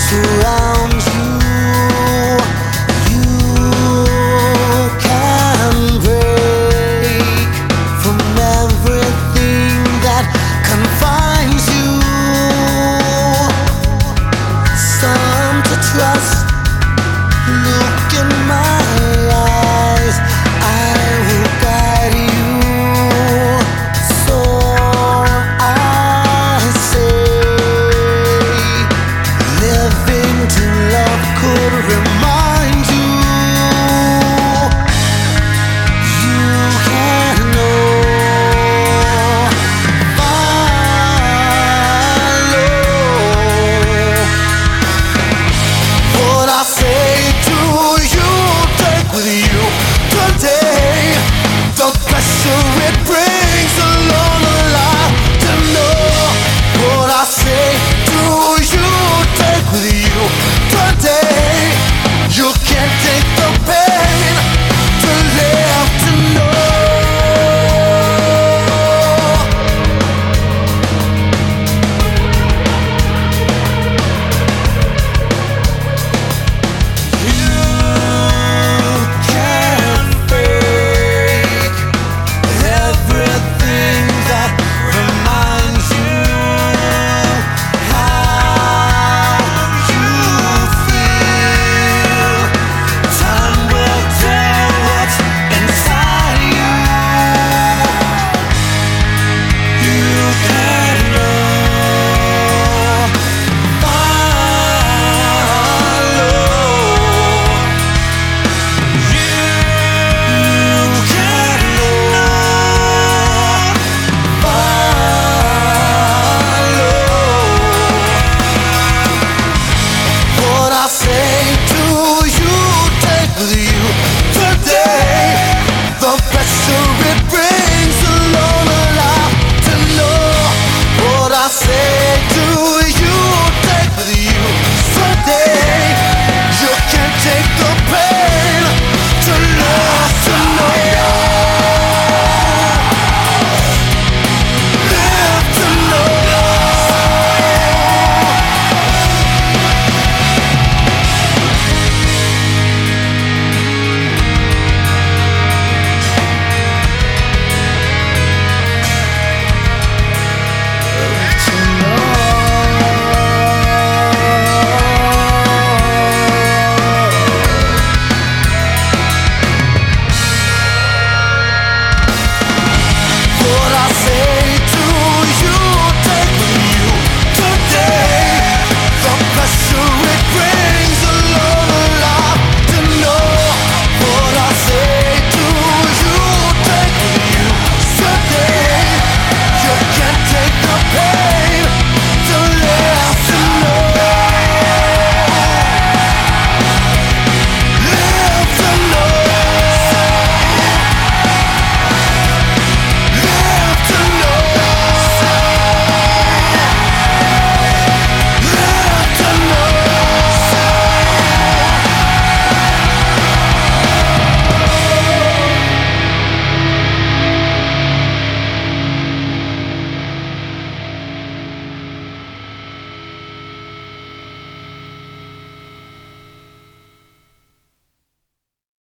surrounds you. You can break from everything that confines you. Some to trust. Look in my eyes, I will guide you. So I say, living to love could remind you. You can know, follow what I say to you. Take with you today the pressure it brings along the line. To know what I say to you. Take with you today. You can't take the pain to live to know. You can't fake everything that reminds you how you feel. Time will tell what's inside you. You can know, follow. You can know, follow what I say to you. Take with you